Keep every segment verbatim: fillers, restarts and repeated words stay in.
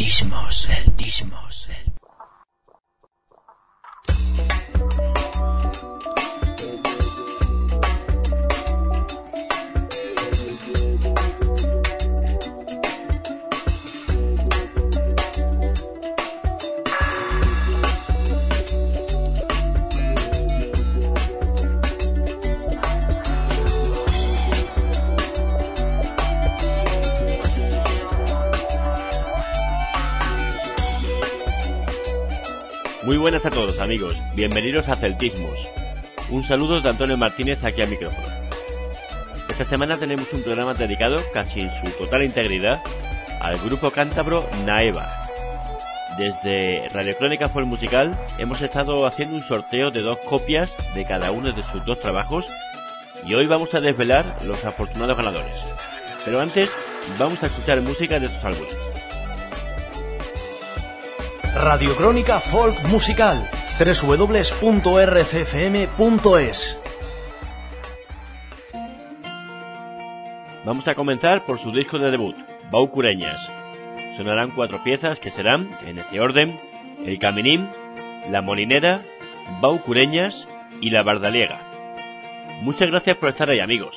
Celtismos, celtismos, celt... Muy buenas a todos, amigos, bienvenidos a Celtismos. Un saludo de Antonio Martínez aquí al micrófono. Esta semana tenemos un programa dedicado casi en su total integridad al grupo cántabro Naeva. Desde Radio Crónica Folk Musical hemos estado haciendo un sorteo de dos copias de cada uno de sus dos trabajos y hoy vamos a desvelar los afortunados ganadores. Pero antes vamos a escuchar música de estos álbumes. Radio Crónica Folk Musical, doble u doble u doble u punto r c f m punto es. Vamos a comenzar por su disco de debut, Bau Cureñas. Sonarán cuatro piezas que serán, en este orden, El Caminín, La Molinera, Bau Cureñas y La Bardaliega. Muchas gracias por estar ahí, amigos.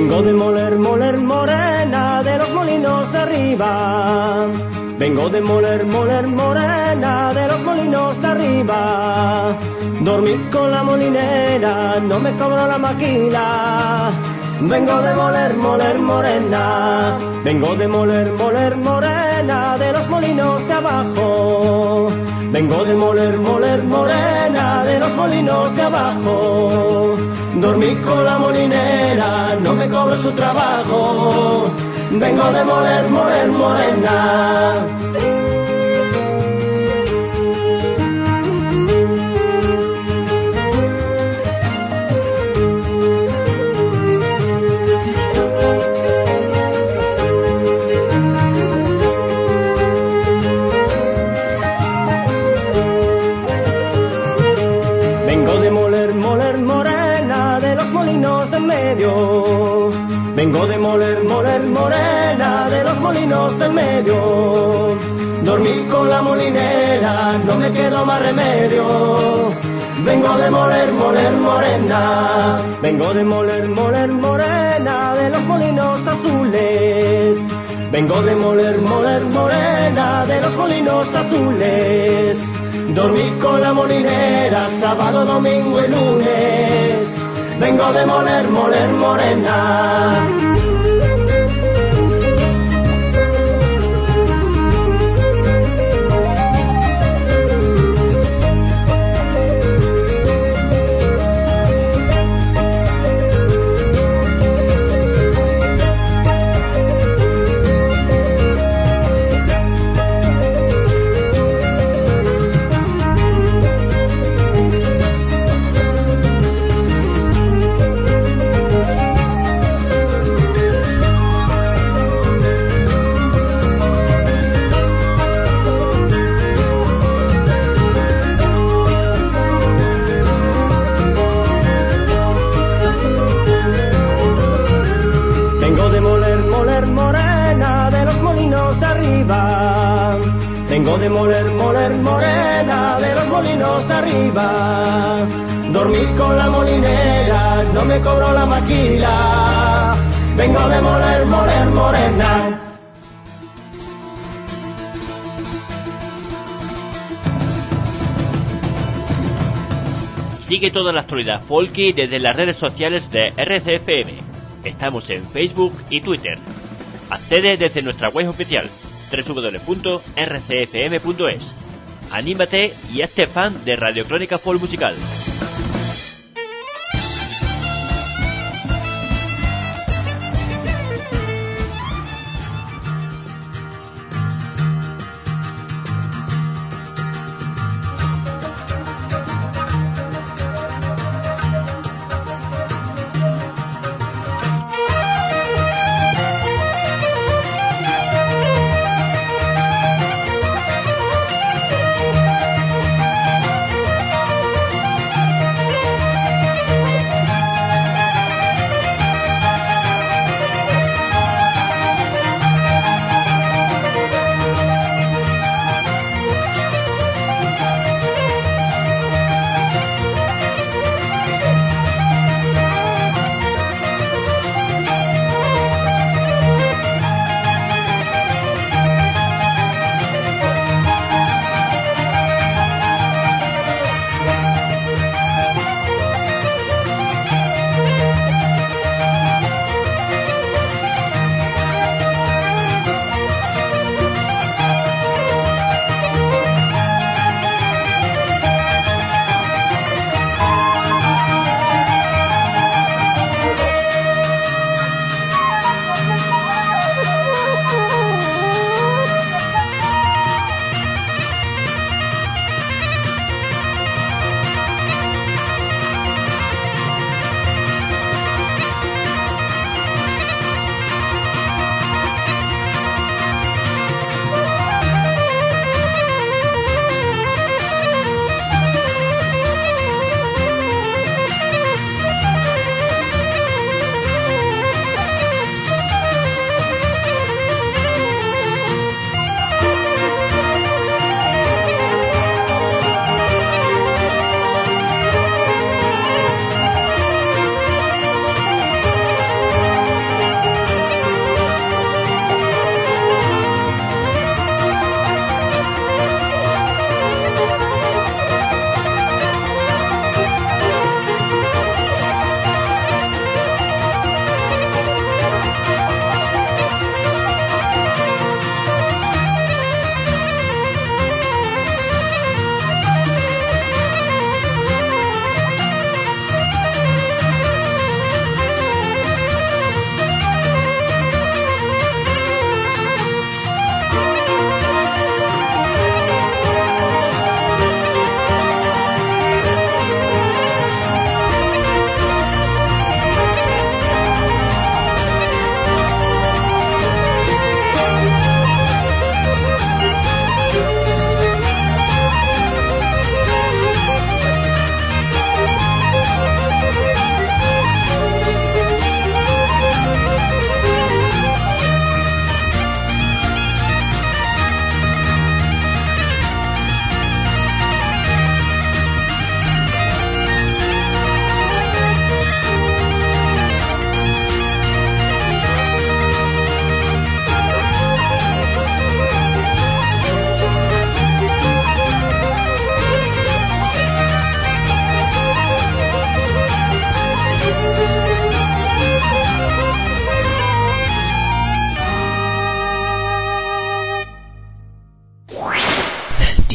Vengo de moler, moler, morena, de los molinos de arriba. Vengo de moler, moler, morena, de los molinos de arriba. Dormí con la molinera, no me cobró la maquila. Vengo de moler, moler, morena. Vengo de moler, moler, morena, de los molinos de abajo. Vengo de moler, moler, morena, de los molinos de abajo. Dormí con la molinera, no me cobro su trabajo. Vengo de moler, moler, morena. Vengo de moler, moler, morena, de los molinos de en medio. Vengo de moler, moler, morena, de los molinos del medio. Dormí con la molinera, no me quedó más remedio. Vengo de moler, moler, morena. Vengo de moler, moler, morena, de los molinos azules. Vengo de moler, moler, morena, de los molinos azules. Dormí con la molinera, sábado, domingo y lunes. Vengo de moler, moler, morena. Vengo de moler, moler, morena, de los molinos de arriba. Dormí con la molinera, no me cobró la maquila. Vengo de moler, moler, morena. Sigue toda la actualidad folky desde las redes sociales de R C F M. Estamos en Facebook y Twitter. Accede desde nuestra web oficial doble u doble u doble u punto r c f m punto es. Anímate y hazte fan de Radio Crónica Folk Musical.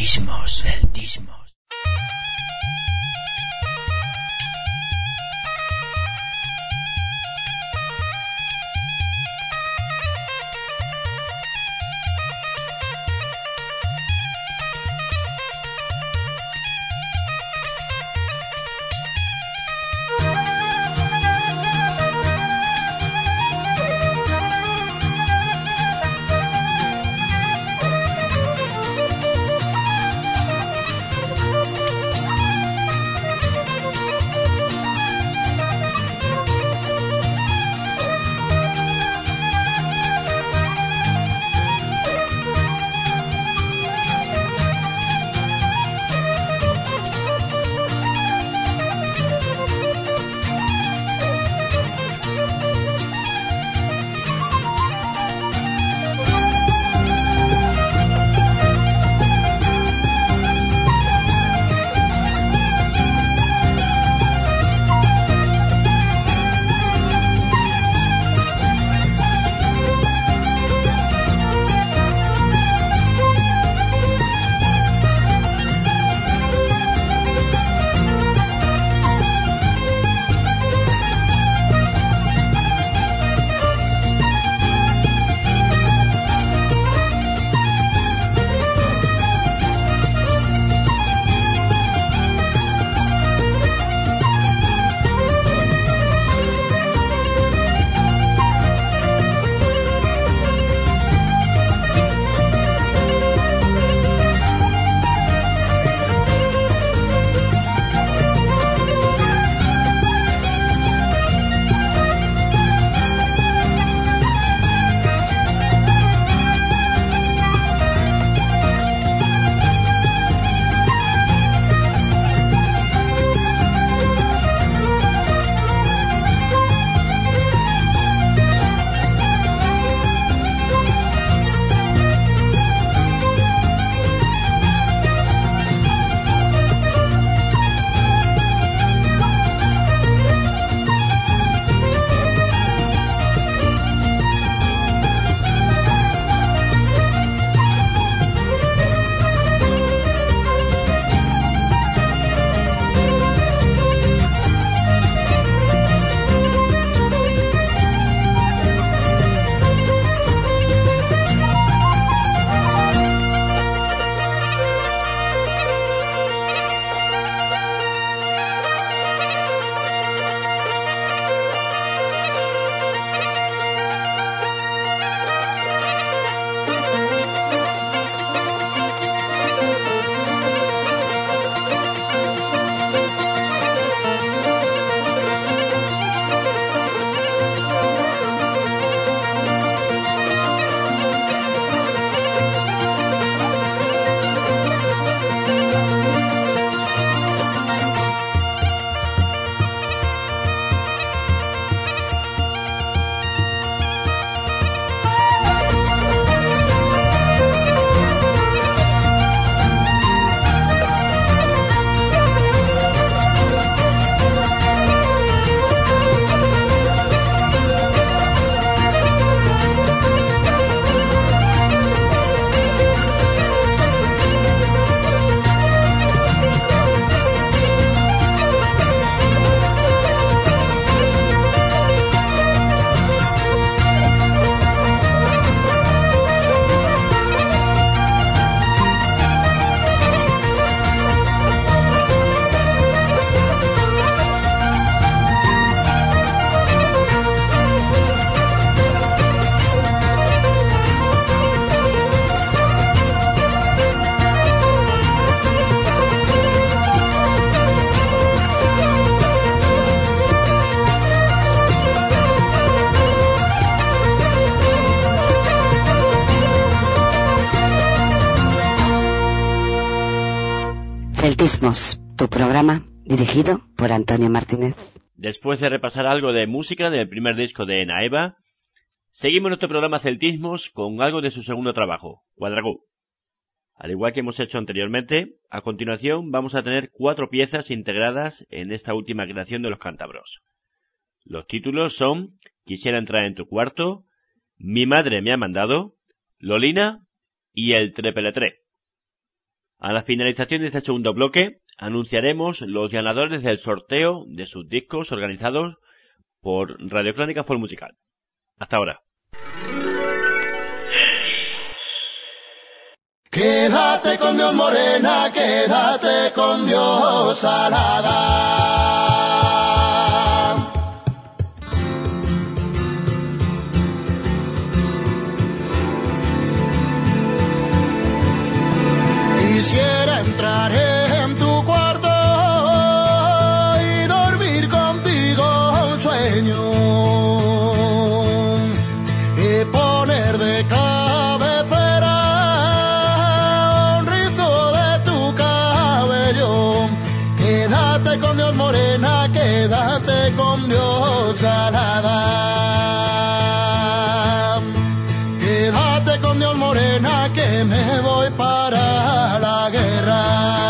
Celtismos, celtismos. Celtismos, tu programa dirigido por Antonio Martínez. Después de repasar algo de música del primer disco de Enaeva, seguimos nuestro programa Celtismos con algo de su segundo trabajo, Cuadragó. Al igual que hemos hecho anteriormente, a continuación vamos a tener cuatro piezas integradas en esta última creación de los cántabros. Los títulos son Quisiera entrar en tu cuarto, Mi madre me ha mandado, Lolina y El Trepeletré. A la finalización de este segundo bloque, anunciaremos los ganadores del sorteo de sus discos organizados por Radio Crónica Folk Musical. Hasta ahora. Quédate con Dios, morena, quédate con Dios, salada. Quisiera entrar en tu cuarto y dormir contigo un sueño y poner de cabecera un rizo de tu cabello. Quédate con Dios, morena, quédate con Dios, salada. Quédate con Dios, morena, que me voy para la guerra.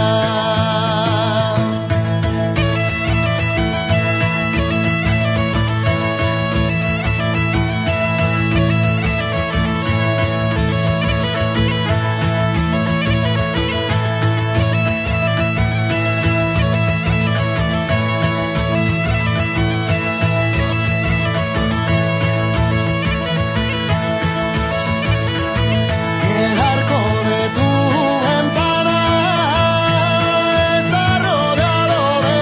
El arco de tu ventana está rodeado de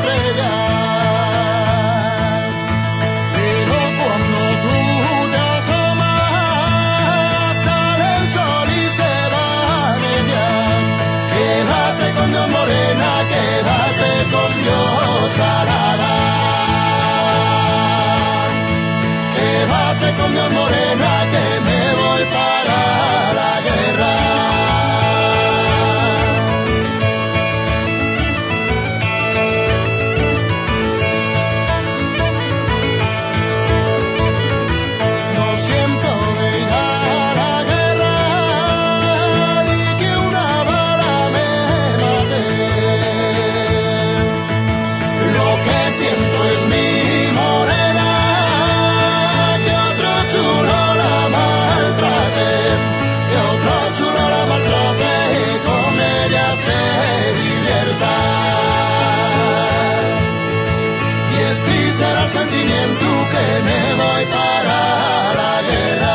estrellas, pero cuando tú te asomas sale el sol y se van ellas. Quédate con Dios, morena, quédate con Dios, salada. Quédate con Dios, morena, que me voy para la guerra. No siento de ir a la guerra ni que una bala me mate. Lo que siento es mi morena, que otro chulo la maltrate, que otro chulo la maltrate y con ella se divierta. Y este será el sentimiento que me voy para la guerra.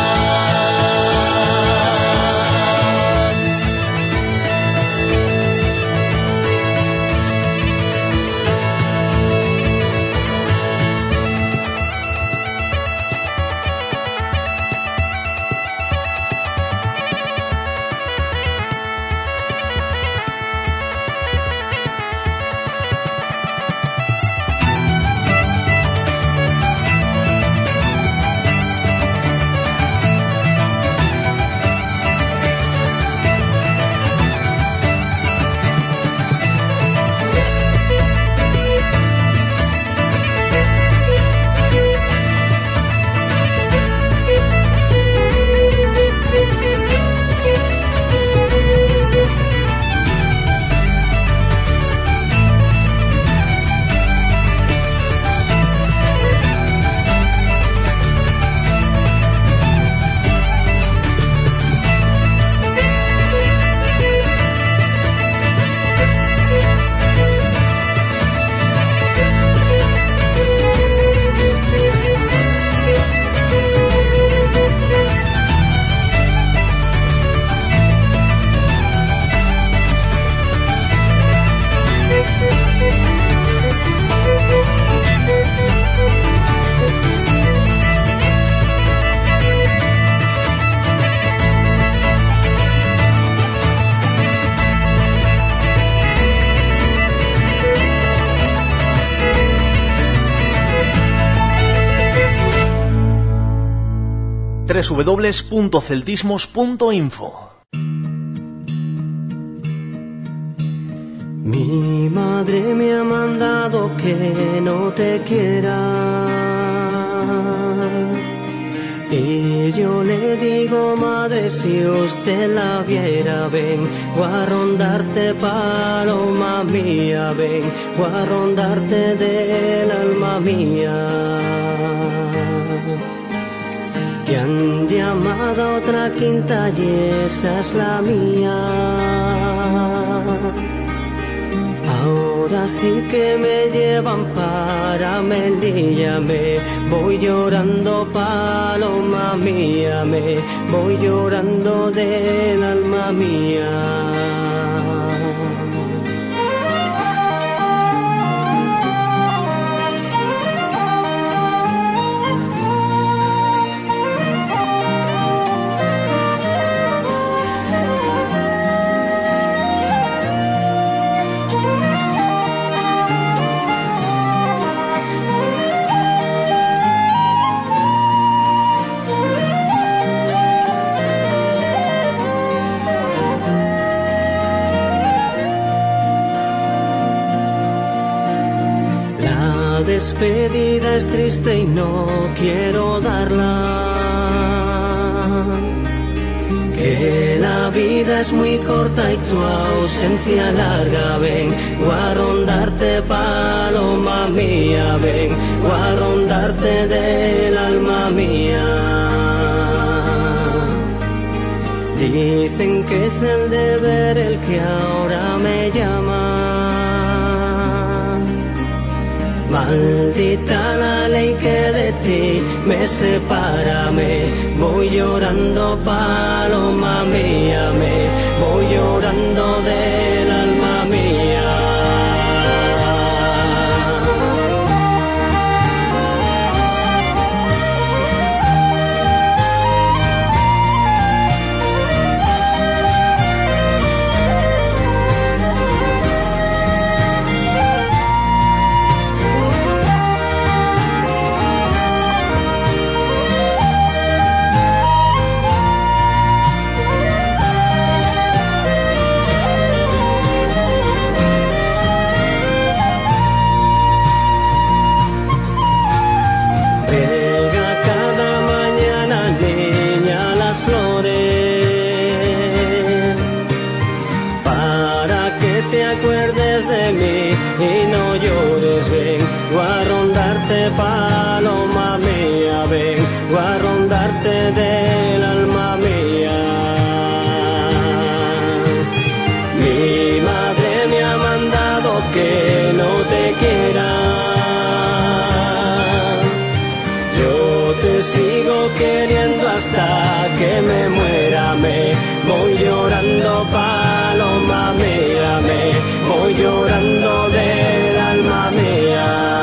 doble u doble u doble u punto celtismos punto info. Mi madre me ha mandado que no te quiera, y yo le digo, madre, si usted la viera, vengo a rondarte, paloma mía, vengo a rondarte del alma mía. que han llamado a otra quinta y esa es la mía. Ahora sí que me llevan para Melilla, me voy llorando, paloma mía, me voy llorando del alma mía. Despedida es triste y no quiero darla, que la vida es muy corta y tu ausencia larga. Vengo a rondarte, paloma mía, vengo a rondarte del alma mía. Dicen que es el deber el que ahora me llama. Maldita la ley que de ti me separa, me voy llorando, paloma mía, me voy llorando del alma mía. Paloma mía, vengo a rondarte del alma mía. Mi madre me ha mandado que no te quiera. Yo te sigo queriendo hasta que me muera. Me voy llorando, paloma mía, me voy llorando del alma mía.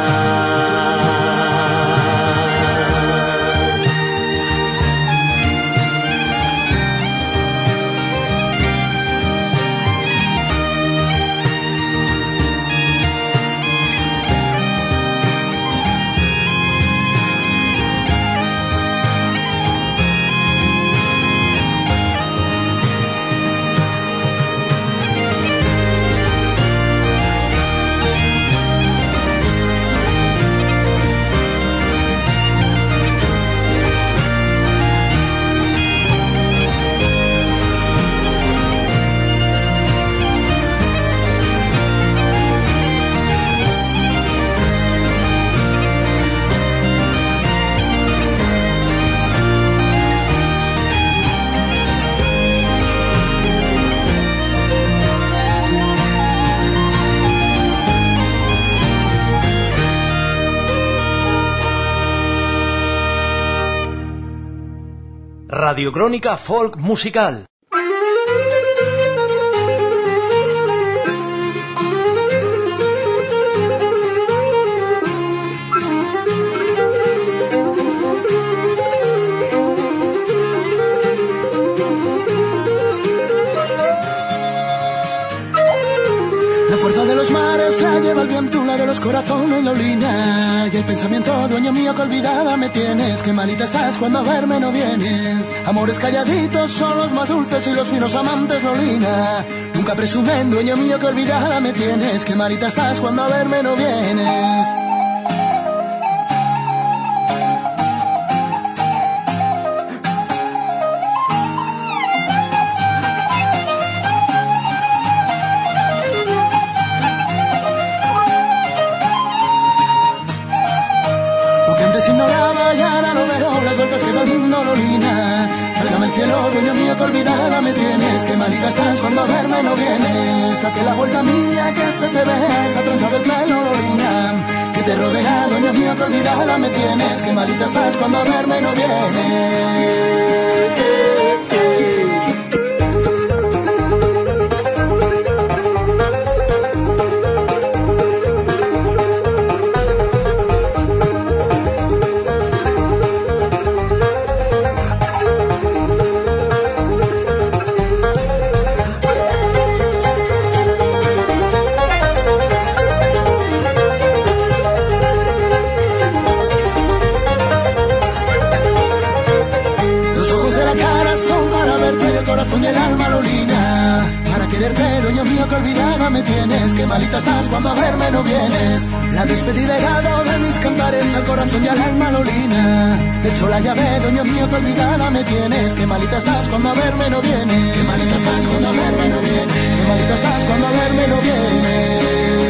Radiocrónica Folk Musical. La fuerza de los mares la lleva el viento, la de los corazones la olina. Y el pensamiento, dueño mío, que olvidada me tienes. Qué malita estás cuando a verme no vienes. Amores calladitos son los más dulces y los finos amantes Lolina. Nunca presumen, dueño mío, que olvidada me tienes. Qué malita estás cuando a verme no vienes. Ignoraba y ahora lo veo, las vueltas que da el mundo lo dueño mío, que olvidada me tienes. Qué malita estás cuando a verme no vienes. Date la vuelta, niña, que se te ve esa trenza del pelo, niña, que te rodea, dueño mío, que olvidada me tienes. Qué malita estás cuando a verme no vienes. Y el alma lo lina para quererte, dueño mío, que olvidada me tienes. Qué malita estás cuando a verme no vienes. La despedida he dado de mis cantares al corazón y al alma lo lina. De hecho la llave, dueño mío, que olvidada me tienes. Qué malita estás cuando a verme no vienes. Qué malita estás cuando a verme no vienes. Qué malita estás cuando a verme no vienes.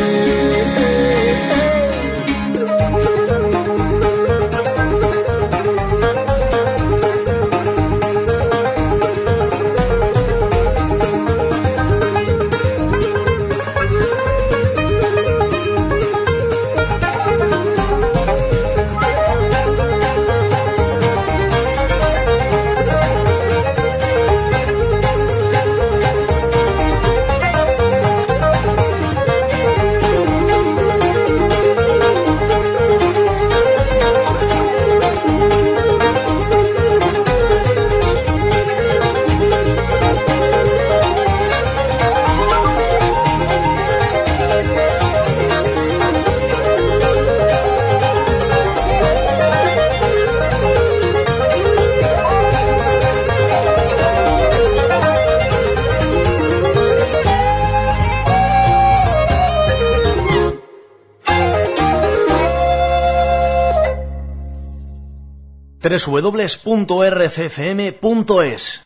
doble u doble u doble u punto r c f m punto es.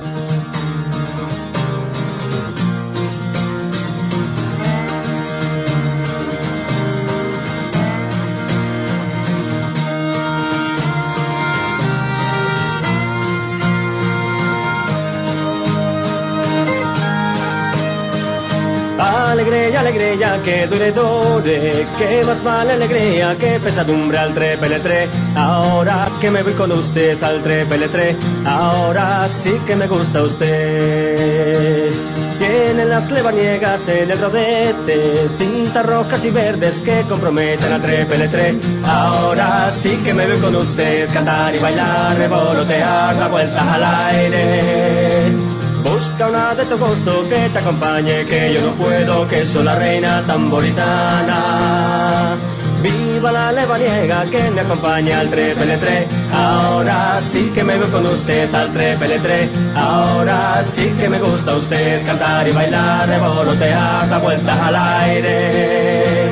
Alegría, alegría, que dure, dure, que más vale alegría que pesadumbre al trepeletre. Ahora que me voy con usted al trepeletre, ahora sí que me gusta usted. Tienen las clevaniegas en el rodete, cintas rojas y verdes que comprometen al trepeletre. Ahora sí que me voy con usted, cantar y bailar, revolotear, dar vueltas al aire. Busca una de tu gusto que te acompañe, que yo no puedo, que soy la reina tamboritana. Viva la levaniega que me acompaña al trepeletre. Ahora sí que me voy con usted al trepeletre. Ahora sí que me gusta usted, cantar y bailar, revolotear, dar vueltas al aire.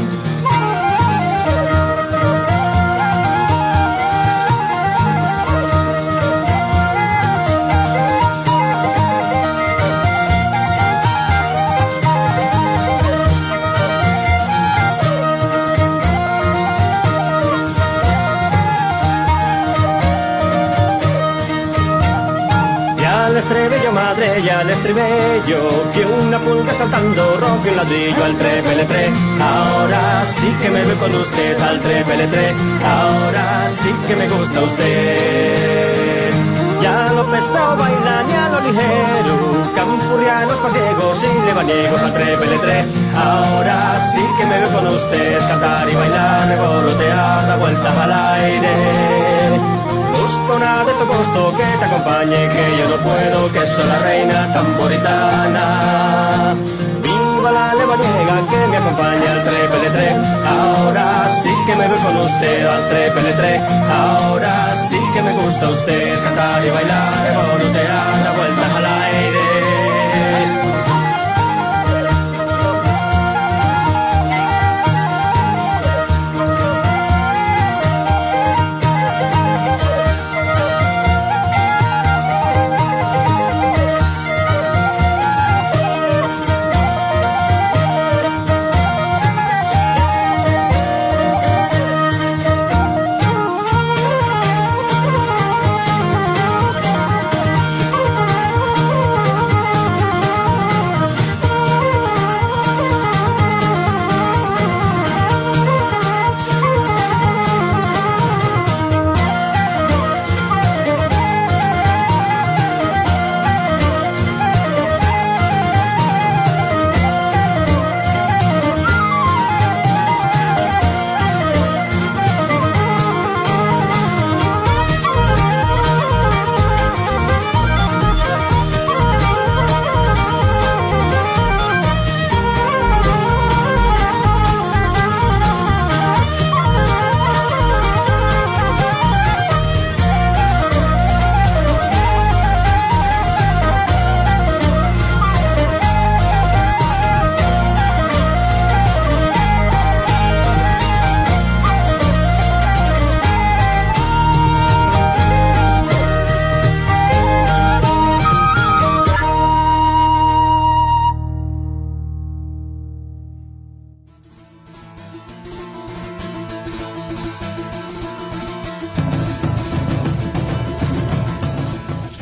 Estribillo, madre, ya el estribillo, que una pulga saltando rompe un ladrillo al trepeletre. Ahora sí que me voy con usted al trepeletre. Ahora sí que me gusta usted. Ya lo pesado bailan y a lo ligero, campurrianos, pasiegos y levaniegos al trepeletre. Ahora sí que me voy con usted, cantar y bailar, revolotear, dar vueltas al aire. Busco una de tu gusto que te acompañe, que yo no puedo, que soy la reina tamboritana. Viva la levaniega que me acompaña al trepeletre. Ahora sí que me voy con usted al trepeletre. Ahora sí que me gusta usted, cantar y bailar, revolotear, dar vueltas al aire.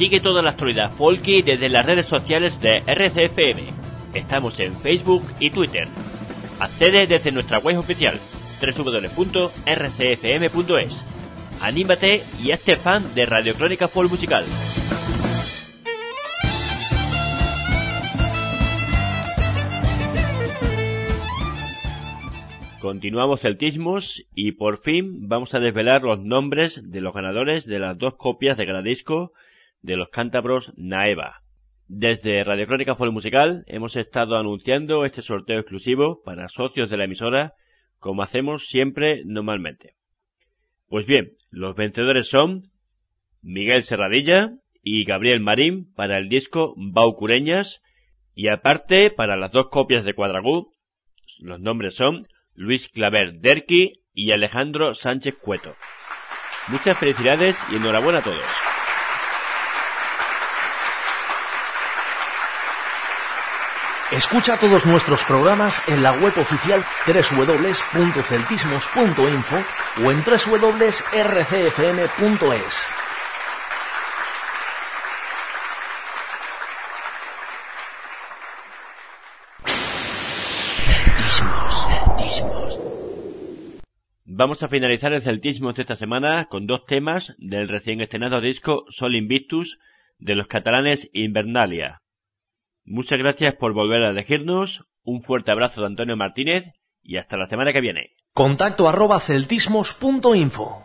Sigue toda la actualidad folky desde las redes sociales de R C F M. Estamos en Facebook y Twitter. Accede desde nuestra web oficial doble u doble u doble u punto r c f m punto es. Anímate y hazte fan de Radio Crónica Folk Musical. Continuamos Celtismos y por fin vamos a desvelar los nombres de los ganadores de las dos copias de cada disco de los cántabros Naeva. Desde Radio Crónica Folk Musical hemos estado anunciando este sorteo exclusivo para socios de la emisora, como hacemos siempre normalmente. Pues bien, los vencedores son Miguel Serradilla y Gabriel Marín para el disco Baucureñas, y aparte para las dos copias de Cuadragú, los nombres son Luis Claver Derqui y Alejandro Sánchez Cueto. Muchas felicidades y enhorabuena a todos. Escucha todos nuestros programas en la web oficial doble u doble u doble u punto celtismos punto info o en doble u doble u doble u punto r c f m punto es. Celtismos, celtismos. Vamos a finalizar el Celtismos de esta semana con dos temas del recién estrenado disco Sol Invictus de los catalanes Invernalia. Muchas gracias por volver a elegirnos, un fuerte abrazo de Antonio Martínez y hasta la semana que viene. Contacto arroba celtismos punto info.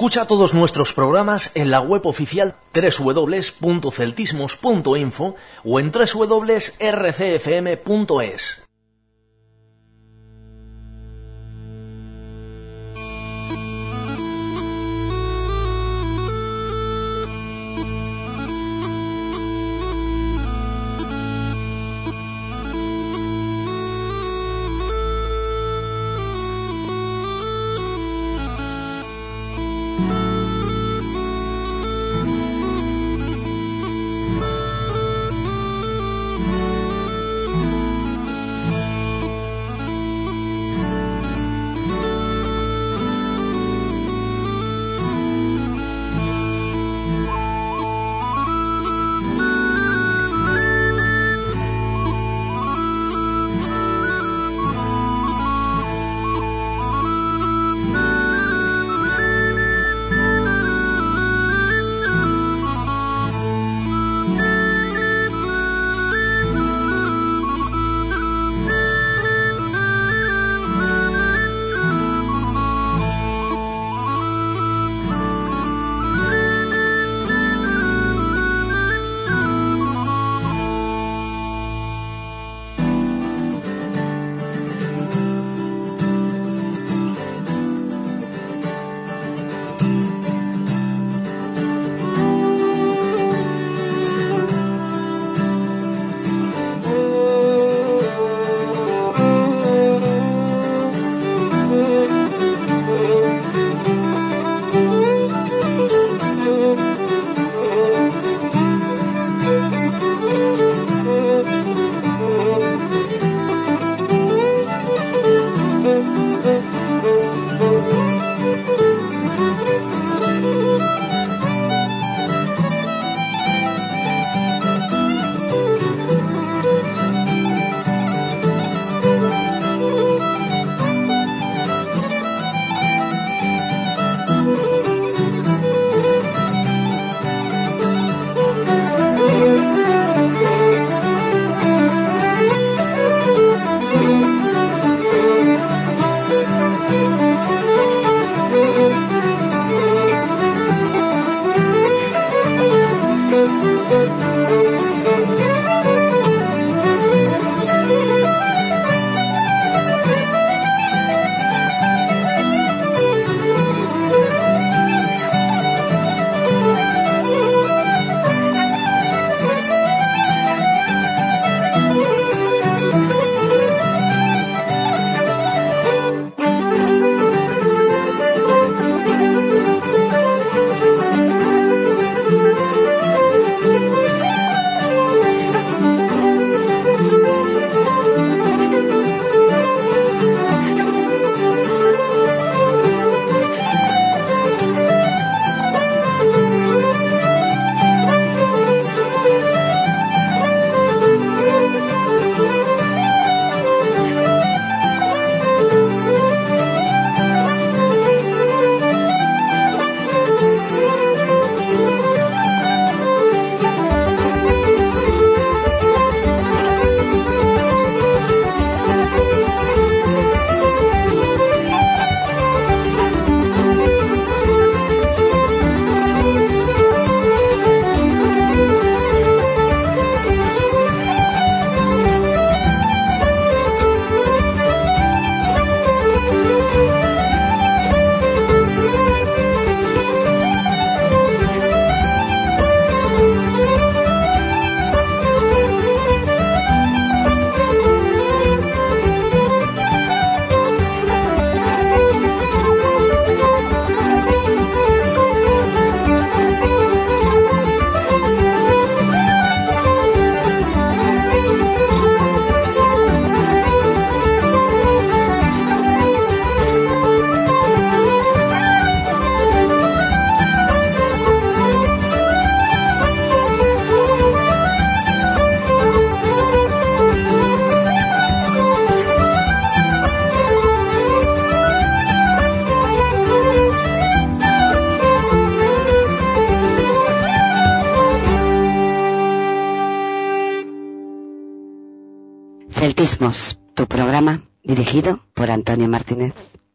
Escucha todos nuestros programas en la web oficial doble u doble u doble u punto celtismos punto info o en doble u doble u doble u punto r c f m punto es. Celtismos, tu programa dirigido por Antonio Martínez.